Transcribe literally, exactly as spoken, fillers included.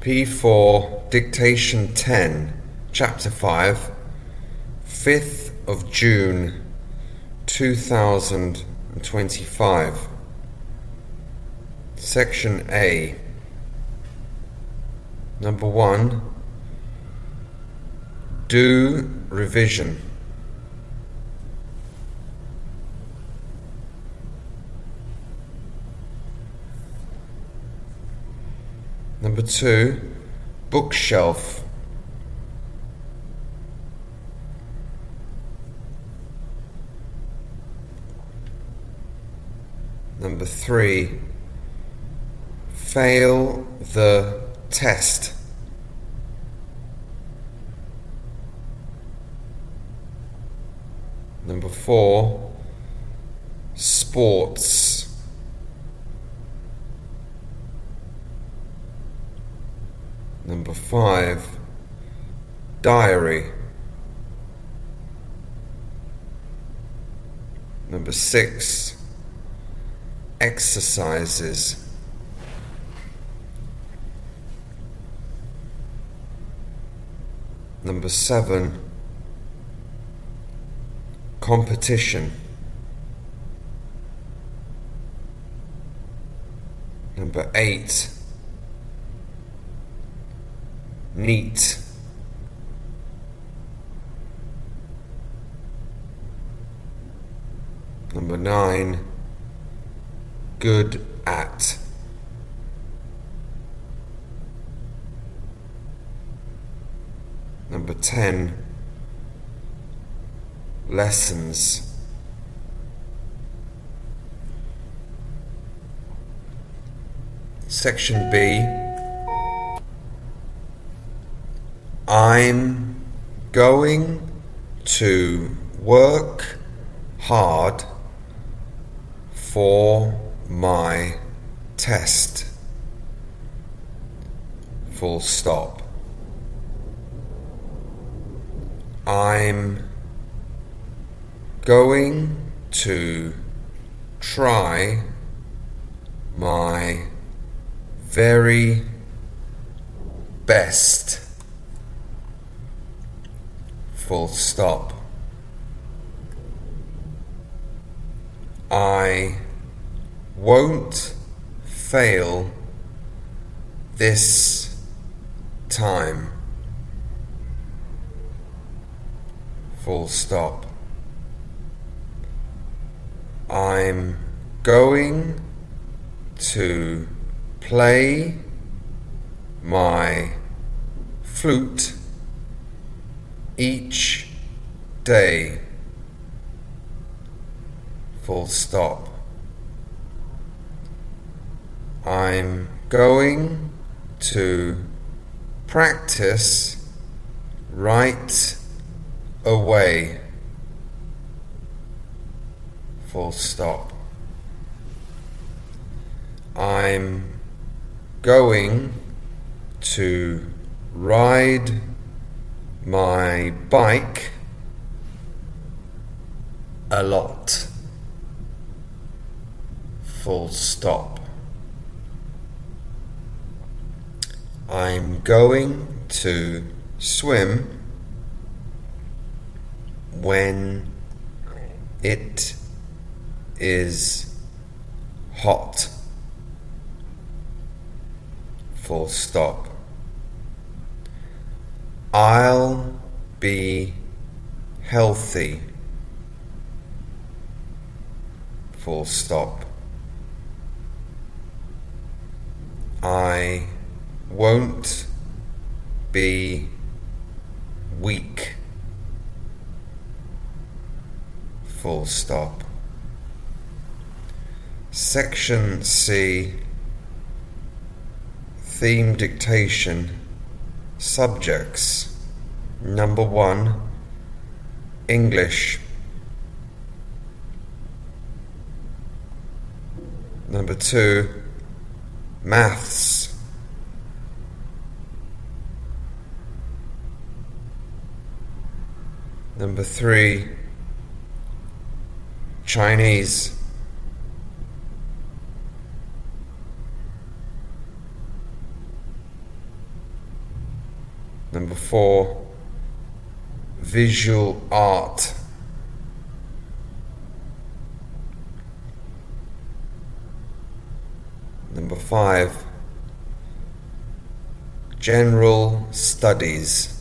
P four, Dictation ten, Chapter five, fifth of June two thousand twenty-five. Section A. Number one. Do revision. Number two, bookshelf. Number three, fail the test. Number four, sports. Number five, diary. Number six, exercises. Number seven, competition. Number eight, neat. Number nine, good at. Number ten, lessons. Section B. I'm going to work hard for my test. Full stop. I'm going to try my very best. Full stop. I won't fail this time. Full stop. I'm going to play my flute each day. Full stop. I'm going to practice right away. Full stop. I'm going to ride my bike a lot. Full stop. I'm going to swim when it is hot. Full stop. I'll be healthy. Full stop. I won't be weak. Full stop. Section C. Theme dictation. Subjects. Number one, English. Number two, maths. Number three, Chinese. Number four, visual art. Number five, general studies.